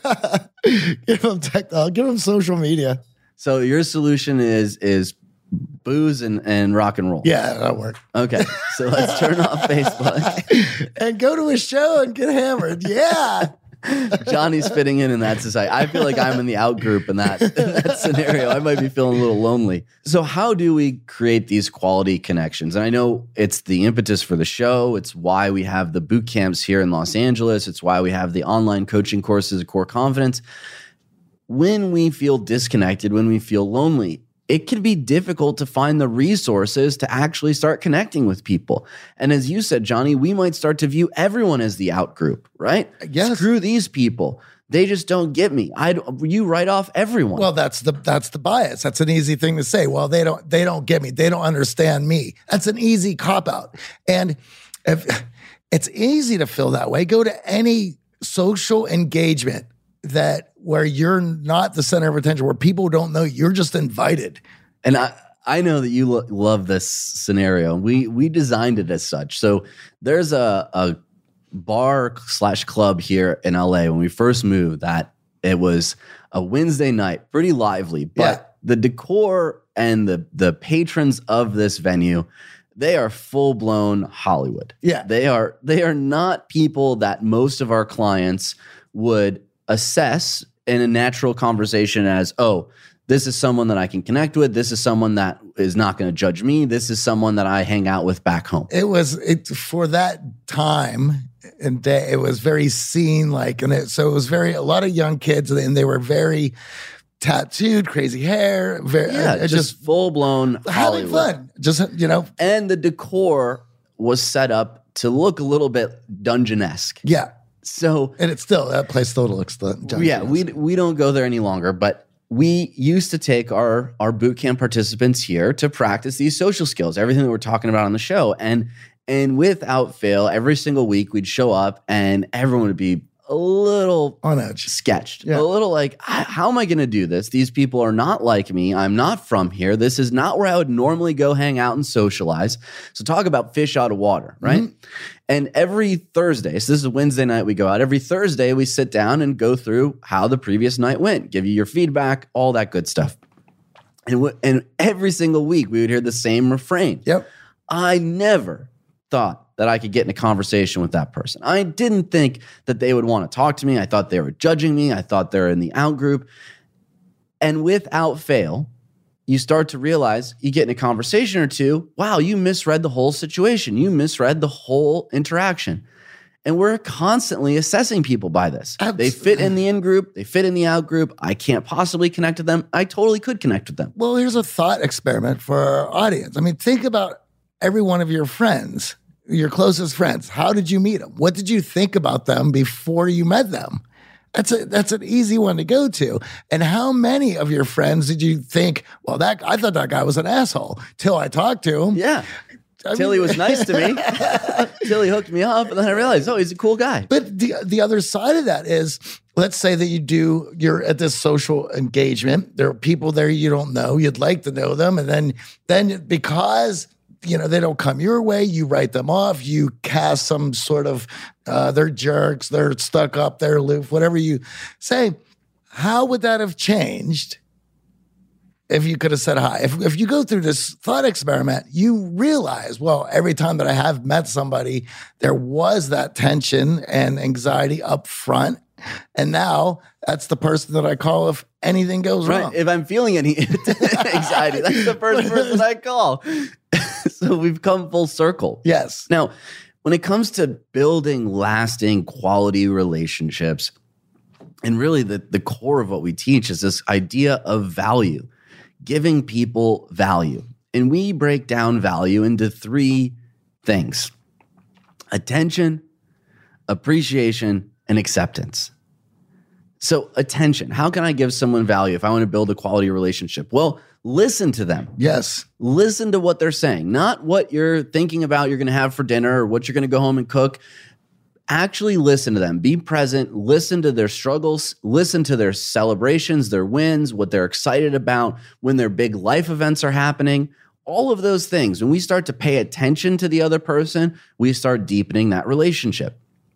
Give them technology. Give them social media.
So your solution is is booze and, and rock and roll.
Yeah, that'll work.
Okay, so let's turn off Facebook.
And go to a show and get hammered. Yeah.
Johnny's fitting in in that society. I feel like I'm in the out group in that, in that scenario. I might be feeling a little lonely. So how do we create these quality connections? And I know it's the impetus for the show. It's why we have the boot camps here in Los Angeles. It's why we have the online coaching courses, Core Confidence. When we feel disconnected, when we feel lonely, it can be difficult to find the resources to actually start connecting with people. And as you said, Johnny, we might start to view everyone as the out group, right?
Yes.
Screw these people. They just don't get me. I you write off everyone.
Well, that's the that's the bias. That's an easy thing to say. Well, they don't they don't get me. They don't understand me. That's an easy cop out. And if it's easy to feel that way, go to any social engagement that where you're not the center of attention, where people don't know you're just invited.
And I, I know that you lo- love this scenario. We we designed it as such. So there's a, a bar slash club here in L A when we first moved that it was a Wednesday night, pretty lively, but
Yeah.
the decor and the the patrons of this venue, they are full blown Hollywood.
Yeah.
They are they are not people that most of our clients would assess in a natural conversation as, oh, this is someone that I can connect with. This is someone that is not going to judge me. This is someone that I hang out with back home.
It was it for that time and day. It was very scene like, and it, so it was very a lot of young kids, and they were very tattooed, crazy hair, very
Yeah,
it
just,
just
full blown
having
Hollywood.
fun. Just you know,
And the decor was set up to look a little bit dungeon-esque.
yeah.
So
And it's still that place still looks the
yeah, we we don't go there any longer, but we used to take our our boot camp participants here to practice these social skills, everything that we're talking about on the show. And and without fail, every single week we'd show up and everyone would be a little
on edge.
sketched,
Yeah.
a little like, "H- how am I going to do this? These people are not like me. I'm not from here. This is not where I would normally go hang out and socialize." So talk about fish out of water, right?
Mm-hmm.
And every Thursday, so this is Wednesday night we go out. Every Thursday we sit down and go through how the previous night went, give you your feedback, all that good stuff. And w- and every single week we would hear the same refrain.
Yep.
I never thought that I could get in a conversation with that person. I didn't think that they would want to talk to me. I thought they were judging me. I thought they're in the out group. And without fail, you start to realize you get in a conversation or two, wow, you misread the whole situation. You misread the whole interaction. And we're constantly assessing people by this. They fit in the in group, they fit in the out group. I can't possibly connect to them. I totally could connect with them.
Well, here's a thought experiment for our audience. I mean, think about every one of your friends, your closest friends. How did you meet them? What did you think about them before you met them? That's a that's an easy one to go to. And how many of your friends did you think, well, that I thought that guy was an asshole till I talked to him?
Yeah.
I
Till
mean-
he was nice to me. Till he hooked me up. And then I realized, oh, he's a cool guy.
But the the other side of that is, let's say that you do, you're at this social engagement. There are people there you don't know. You'd like to know them. And then, then because, you know, they don't come your way, you write them off. You cast some sort of, uh, they're jerks, they're stuck up, they're aloof, whatever you say. How would that have changed if you could have said hi? If, if you go through this thought experiment, you realize, well, every time that I have met somebody, there was that tension and anxiety up front. And now that's the person that I call if anything goes
Right.
wrong.
If I'm feeling any anxiety, that's the first person I call. So we've come full circle.
Yes.
Now, when it comes to building lasting quality relationships, and really the, the core of what we teach is this idea of value, giving people value. And we break down value into three things: attention, appreciation, and acceptance. So attention, how can I give someone value if I want to build a quality relationship? Well, listen to them.
Yes.
Listen to what they're saying, not what you're thinking about you're going to have for dinner or what you're going to go home and cook. Actually listen to them. Be present. Listen to their struggles. Listen to their celebrations, their wins, what they're excited about, when their big life events are happening. All of those things. When we start to pay attention to the other person, we start deepening that relationship.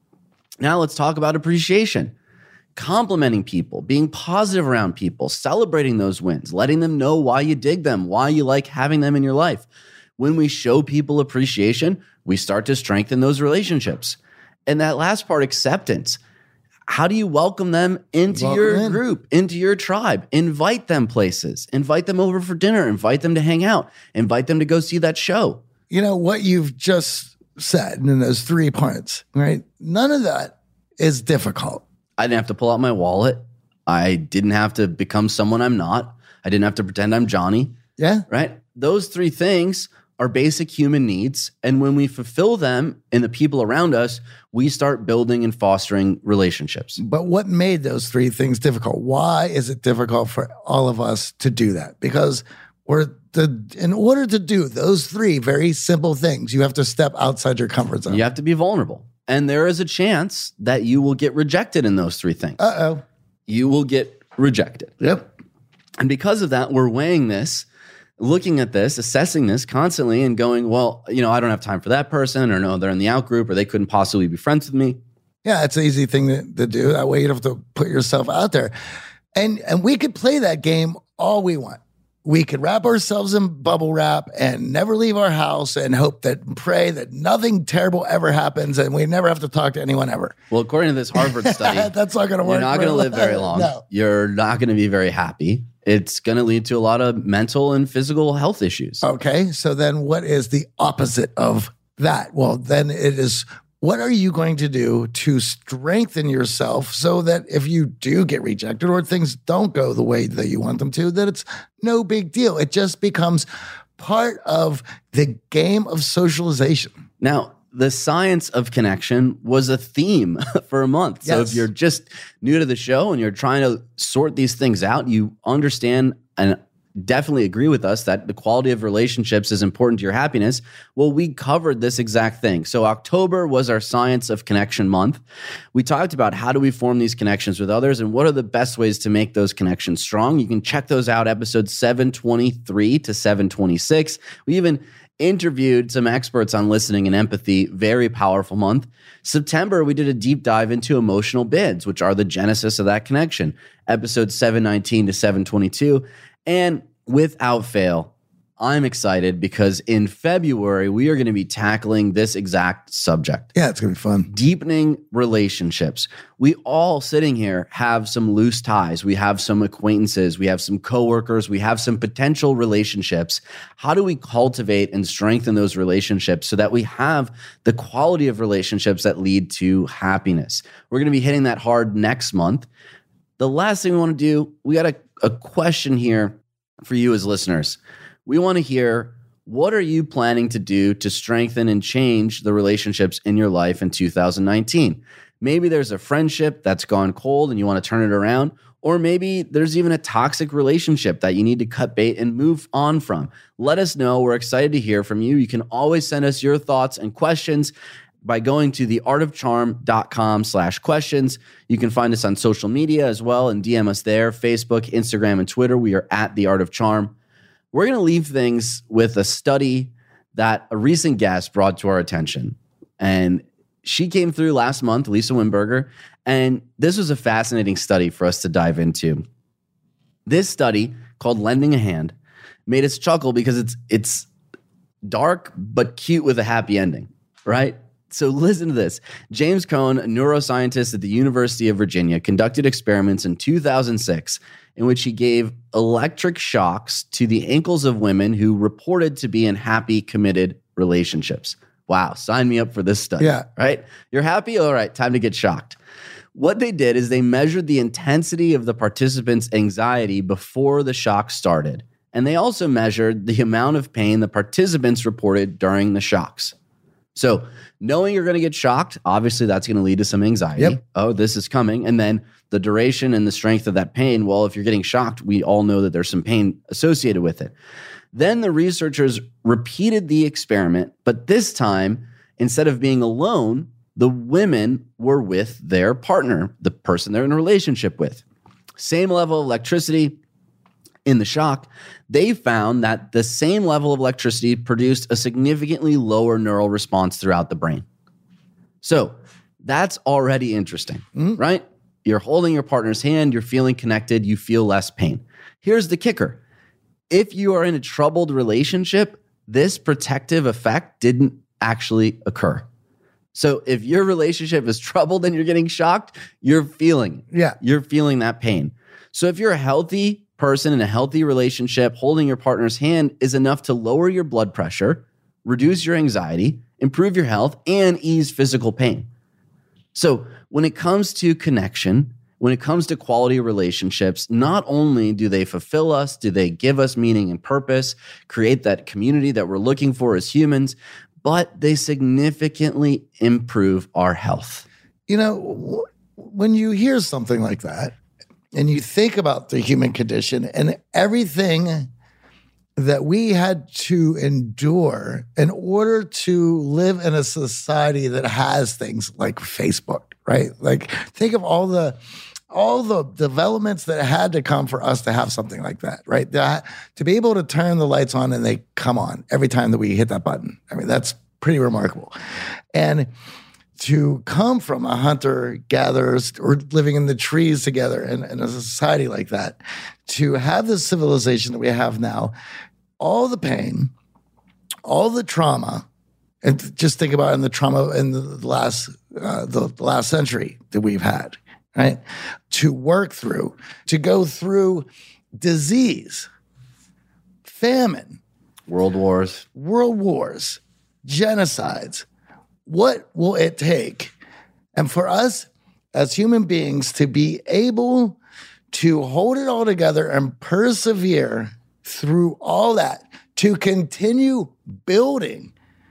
Now let's talk about appreciation. Complimenting people, being positive around people, celebrating those wins, letting them know why you dig them, why you like having them in your life. When we show people appreciation, we start to strengthen those relationships. And that last part, acceptance. How do you welcome them into
Welcome
your
in.
group, into your tribe? Invite them places, invite them over for dinner, invite them to hang out, invite them to go see that show.
You know, what you've just said in those three parts, right? None of that is difficult.
I didn't have to pull out my wallet. I didn't have to become someone I'm not. I didn't have to pretend I'm Johnny,
Yeah.
right? Those three things are basic human needs. And when we fulfill them in the people around us, we start building and fostering relationships.
But what made those three things difficult? Why is it difficult for all of us to do that? Because we're the, in order to do those three very simple things, you have to step outside your comfort zone.
You have to be vulnerable. And there is a chance that you will get rejected in those three things.
Uh-oh.
You will get rejected.
Yep.
And because of that, we're weighing this, looking at this, assessing this constantly and going, well, you know, I don't have time for that person, or no, they're in the out group, or they couldn't possibly be friends with me.
Yeah, it's an easy thing to, to do. That way you don't have to put yourself out there. And and we could play that game all we want. We could wrap ourselves in bubble wrap and never leave our house and hope that, pray that nothing terrible ever happens and we never have to talk to anyone ever.
Well, according to this Harvard study,
That's not going to work.
you're not going to
very
live very
long.
long.
No.
You're not going to be very happy. It's going to lead to a lot of mental and physical health issues.
Okay, so then what is the opposite of that? Well, then it is, what are you going to do to strengthen yourself so that if you do get rejected or things don't go the way that you want them to, that it's no big deal. It just becomes part of the game of socialization.
Now, the science of connection was a theme for a month. So
Yes.
if you're just new to the show and you're trying to sort these things out, you understand and definitely agree with us that the quality of relationships is important to your happiness. Well, we covered this exact thing. So October was our Science of Connection month. We talked about how do we form these connections with others and what are the best ways to make those connections strong. You can check those out, episodes seven twenty-three to seven twenty-six. We even interviewed some experts on listening and empathy. Very powerful month. September, we did a deep dive into emotional bids, which are the genesis of that connection. Episodes seven nineteen to seven twenty-two. And without fail, I'm excited because in February, we are going to be tackling this exact subject.
Yeah, it's going to be fun.
Deepening relationships. We all sitting here have some loose ties. We have some acquaintances. We have some coworkers. We have some potential relationships. How do we cultivate and strengthen those relationships so that we have the quality of relationships that lead to happiness? We're going to be hitting that hard next month. The last thing we want to do, we got a, a question here for you as listeners. We want to hear, what are you planning to do to strengthen and change the relationships in your life in two thousand nineteen? Maybe there's a friendship that's gone cold and you want to turn it around, or maybe there's even a toxic relationship that you need to cut bait and move on from. Let us know. We're excited to hear from you. You can always send us your thoughts and questions by going to theartofcharm.com slash questions. You can find us on social media as well and D M us there, Facebook, Instagram, and Twitter. We are at The Art of Charm. We're going to leave things with a study that a recent guest brought to our attention. And she came through last month, Lisa Wimberger, and this was a fascinating study for us to dive into. This study, called Lending a Hand, made us chuckle because it's it's dark but cute with a happy ending, right? So listen to this. James Cone, a neuroscientist at the University of Virginia, conducted experiments in two thousand six in which he gave electric shocks to the ankles of women who reported to be in happy, committed relationships. Wow, sign me up for this study,
Yeah.
right? You're happy? All right, time to get shocked. What they did is they measured the intensity of the participants' anxiety before the shock started. And they also measured the amount of pain the participants reported during the shocks. So knowing you're going to get shocked, obviously that's going to lead to some anxiety.
Yep.
Oh, this is coming. And then the duration and the strength of that pain, well, if you're getting shocked, we all know that there's some pain associated with it. Then the researchers repeated the experiment, but this time, instead of being alone, the women were with their partner, the person they're in a relationship with. Same level of electricity. In the shock, they found that the same level of electricity produced a significantly lower neural response throughout the brain. So that's already interesting, mm-hmm. right? You're holding your partner's hand, you're feeling connected, you feel less pain. Here's the kicker. If you are in a troubled relationship, this protective effect didn't actually occur. So if your relationship is troubled and you're getting shocked, you're feeling it.
Yeah.
You're feeling that pain. So if you're a healthy person in a healthy relationship, holding your partner's hand is enough to lower your blood pressure, reduce your anxiety, improve your health, and ease physical pain. So when it comes to connection, when it comes to quality relationships, not only do they fulfill us, do they give us meaning and purpose, create that community that we're looking for as humans, but they significantly improve our health.
You know, when you hear something like that, and you think about the human condition and everything that we had to endure in order to live in a society that has things like Facebook, right? Like, think of all the all the developments that had to come for us to have something like that, right? That, to be able to turn the lights on and they come on every time that we hit that button. I mean, that's pretty remarkable. And to come from a hunter-gatherers or living in the trees together in, in a society like that, to have this civilization that we have now, all the pain, all the trauma, and just think about in the trauma in the last uh, the, the last century that we've had, right? To work through, to go through disease, famine,
world wars,
world wars, genocides. What will it take? And for us as human beings to be able to hold it all together and persevere through all that, to continue building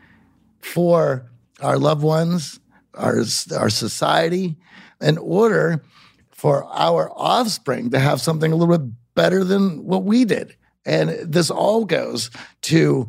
for our loved ones, our, our society, in order for our offspring to have something a little bit better than what we did. And this all goes to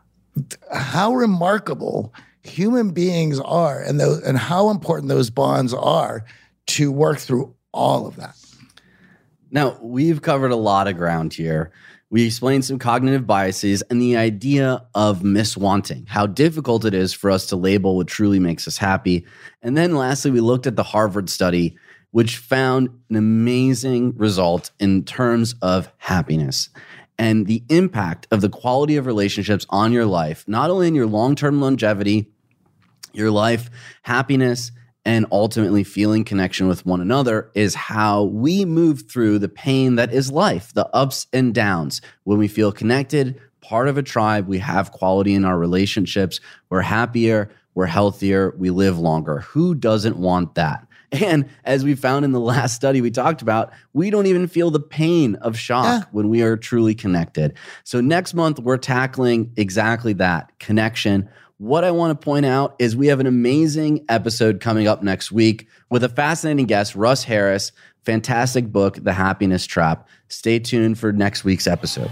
how remarkable human beings are, and those, and how important those bonds are to work through all of that.
Now, we've covered a lot of ground here. We explained some cognitive biases and the idea of miswanting, how difficult it is for us to label what truly makes us happy. And then lastly, we looked at the Harvard study, which found an amazing result in terms of happiness and the impact of the quality of relationships on your life, not only in your long-term longevity, your life, happiness, and ultimately feeling connection with one another is how we move through the pain that is life, the ups and downs. When we feel connected, part of a tribe, we have quality in our relationships, we're happier, we're healthier, we live longer. Who doesn't want that? And as we found in the last study we talked about, we don't even feel the pain of shock yeah. when we are truly connected. So next month, we're tackling exactly that, connection. What I want to point out is we have an amazing episode coming up next week with a fascinating guest, Russ Harris, fantastic book, The Happiness Trap. Stay tuned for next week's episode.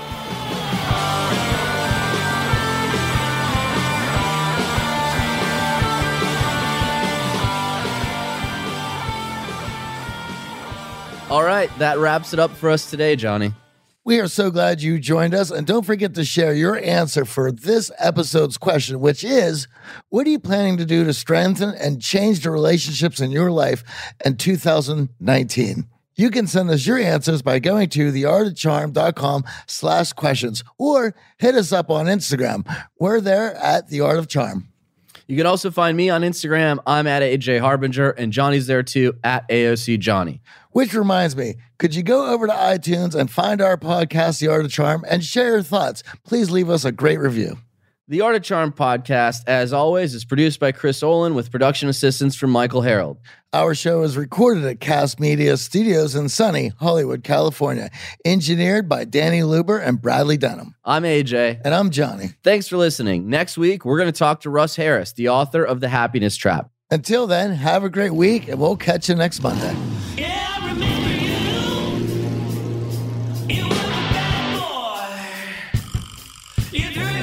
All right, that wraps it up for us today, Johnny.
We are so glad you joined us. And don't forget to share your answer for this episode's question, which is, what are you planning to do to strengthen and change the relationships in your life in two thousand nineteen? You can send us your answers by going to theartofcharm.com slash questions or hit us up on Instagram. We're there at The Art of Charm.
You can also find me on Instagram. I'm at A J Harbinger, and Johnny's there too, at A O C Johnny.
Which reminds me, could you go over to iTunes and find our podcast, The Art of Charm, and share your thoughts? Please leave us a great review.
The Art of Charm podcast, as always, is produced by Chris Olin with production assistance from Michael Harold.
Our show is recorded at Cast Media Studios in sunny Hollywood, California. Engineered by Danny Luber and Bradley Dunham.
I'm A J.
And I'm Johnny.
Thanks for listening. Next week, we're going to talk to Russ Harris, the author of The Happiness Trap.
Until then, have a great week, and we'll catch you next Monday.
Yeah, I remember you. You were a bad boy. You threw